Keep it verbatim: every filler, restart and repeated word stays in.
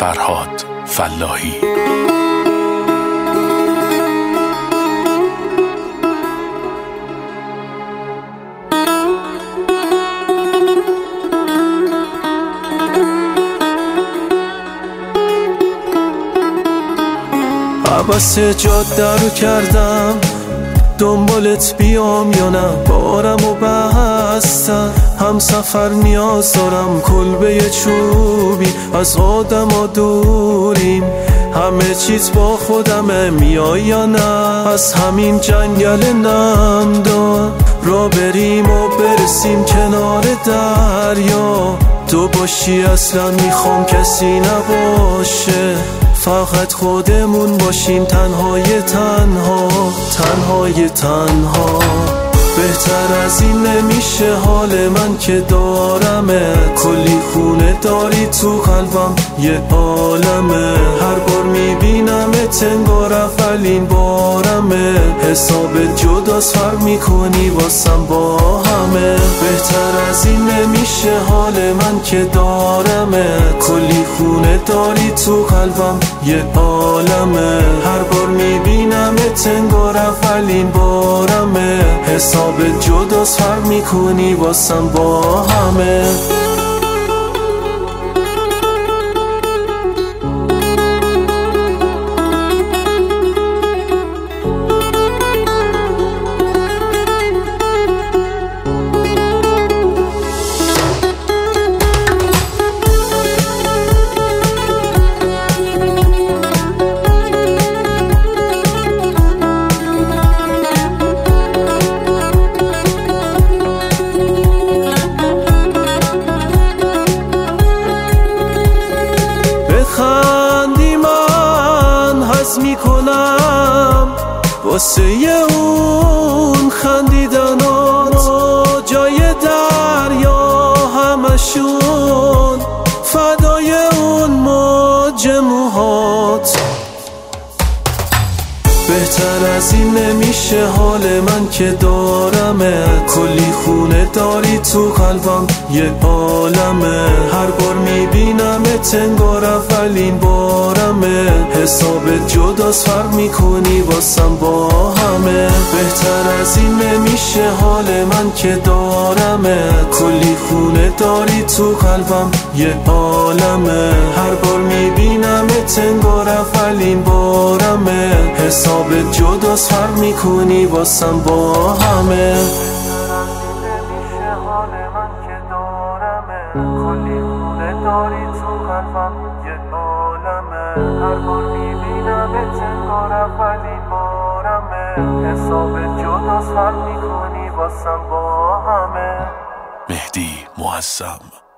فرهاد فلاحی. عباس جاده رو کردم دنبالت بیام یا نه، بارم و بستم هم سفر نیاز دارم، کلبه چوبی از آدم ها دوریم، همه چیز با خودمه، میای یا نه از همین جنگل نمدار را بریم و برسیم کنار دریا، تو باشی اصلا میخوام کسی نباشه، فقط خودمون باشیم تنهای تنها تنهای تنها. بهتر از این نمیشه حال من که دارمه، کلی خونه داری تو قلبم یه عالمه، هر بار میبینمت انگار اولین بارمه، حساب جداست فرق میکنی واسم با همه. بهتر از این نمیشه حال من که دارمه، کلی خونه داری تو قلبم یه عالمه، هر بار میبینمت انگار اولین بارمه، حساب جداست فرق میکنی واسم با همه. خندی من حس میکنم واسه اون خندیدنات، جای دریا همشون فدای اون موج موهات. بهتر از این نمیشه حال من که دارمه، کلی خونه داری تو قلبم یه عالمه، هر بار میبینمت انگار اولین بارمه، حساب جداست فرق میکنی واسم با همه. بهتر از این نمیشه حال من که دارمه، کلی خونه داری تو قلبم یه عالمه، هر بار میبینمت انگار اولین بارمه، حساب جداست فرق میکنی واسم با همه. کلی خونه داری تو قلبم یه عالمه، هر بار میبینمت انگار اولین بارمه، حساب جداست فرق میکنی واسم با همه. مهدی معظم.